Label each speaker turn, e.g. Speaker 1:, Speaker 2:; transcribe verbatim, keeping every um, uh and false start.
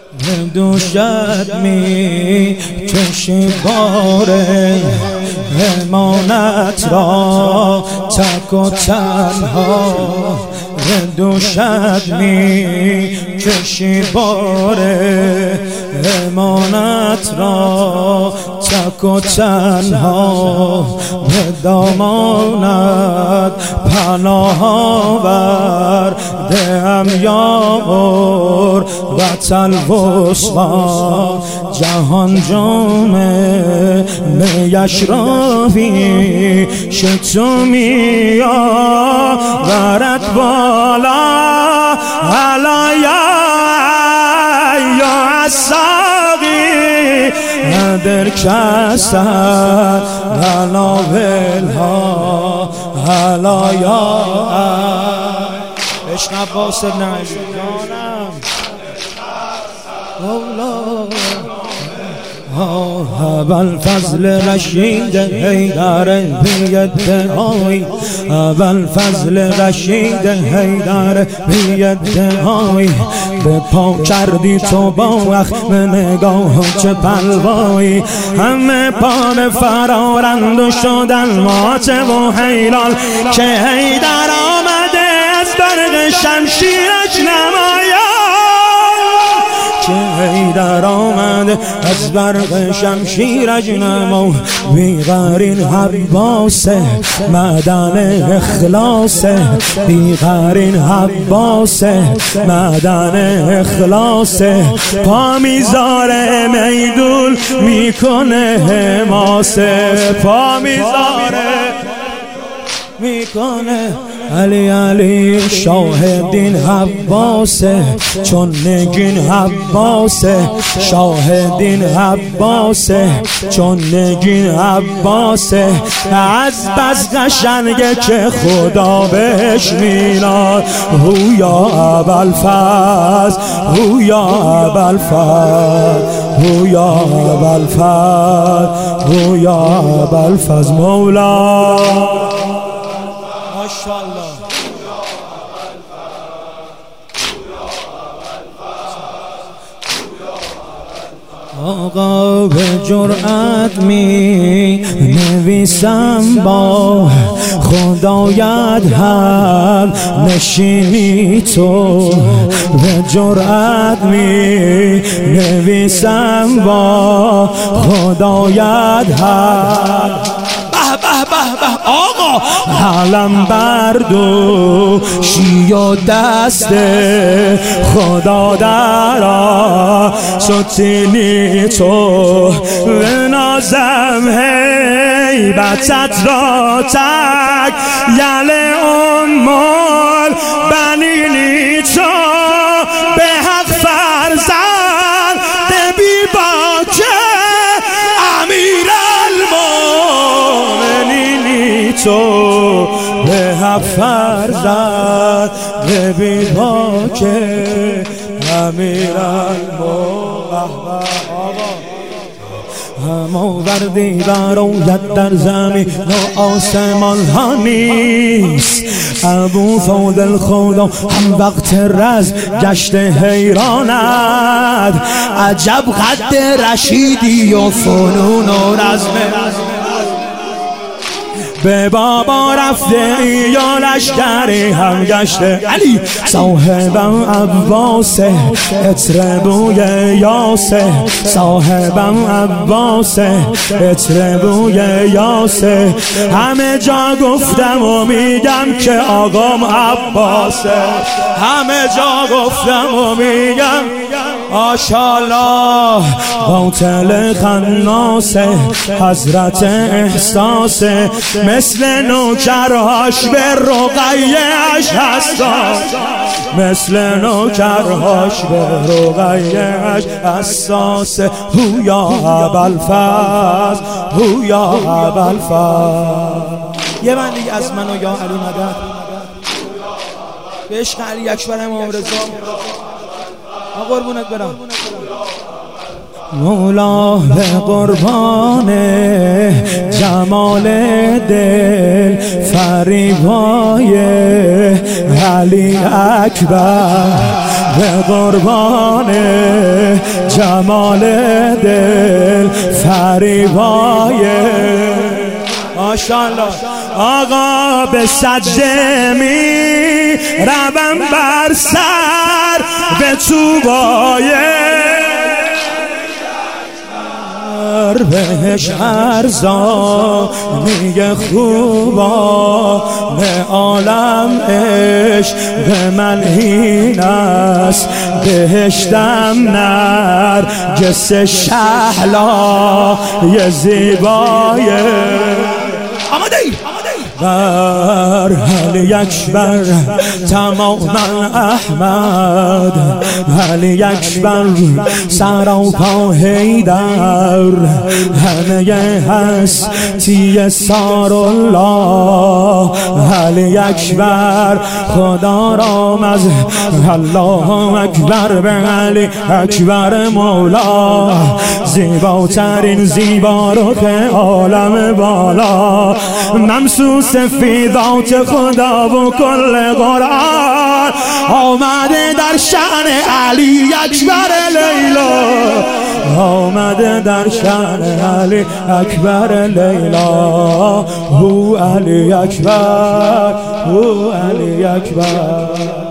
Speaker 1: دوشت می کشی باره امانت را تک و تنها دوشت می کشی باره امانت را تک و تنها به دامانت پناه آورده‌ام یار وطن وسطا جهان جامه میش را پیش تو می آورد بالا حالا یا یا ساقی در کسر حالا ولها حالا یا عشق عباس ابن علی جانم اول فضل رشید حیدر بیده آی اول فضل رشید حیدر بیده آی به پا کردی تو با اخم نگاه چه پلوایی همه پا فرارند و شدن ماته و حیران که حیدر آمده از برق شمشیرش نمایا که حیدر آمد از برق شمشیرش نما بیغرین حباس معدن اخلاص بیغرین حباس معدن اخلاص پا میذاره میدول میکنه حماسه پا میذاره میکنه علی علی شاهدین حباسه چون نگین حباسه شاهدین حباسه چون نگین حباسه از بس قشنگه که خدا بهش میناد هویا ابوالفضل هویا ابوالفضل هویا ابوالفضل هویا ابوالفضل مولا ماشاءالله آقا به جرأت می نویسم با خدایت هم نشینی تو به جرأت می نویسم با خدایت هم به به به آقا حالم بردوشی و دست خدا درا ستینی تو به نازم هیبتت را تک یل امال بنینی تو به حق فرزند ببی باکه امیر المؤمنینی تو به حق فرزند ببی باکه امیر المؤمنینی هم آوردی برایت در زمین و آسمان ها نیست ابو فاضل خدا هم وقت رز گشت حیرانت عجب قد رشیدی و فنون و رزم به بابا رفته یا لشکری هم گشته علی صاحبم عباسه عطر بوی یاسه صاحبم عباسه عطر بوی یاسه همه جا گفتم و میگم که آقام عباسه همه جا گفتم و میگم ماشاءالله باطل خناسه حضرت احساسه مثل نوکرهاش به رقیه‌اش حساس مثل نوکرهاش به رقیه‌اش حساس هویا ابوالفضل هویا ابوالفضل یه من دیگه از من و یا علی مدد به عشق علی اکبر امام رضا قربونت برم مولا به قربان جمال دل فریبای علی اکبر به قربان جمال دل فریبای ماشاءالله. آقا به سجده می روم بر سر به توبای بهش ارزا میگه خوبا به عالم عشق به من این است بهشتم نرگس شهلا یه زیبای آماده ای بر علی اکبر تماما احمد علی اکبر سراپا حیدر همه هستی سار الله علی اکبر خدا رام از الله اکبر به علی اکبر مولا زیباترین زیبا رخ عالم بالا ممسوس فی ذات خدا و کل قرآن آمده در شأن علی اکبر لیلا آمده در شأن علی اکبر لیلا هو علی اکبر هو علی اکبر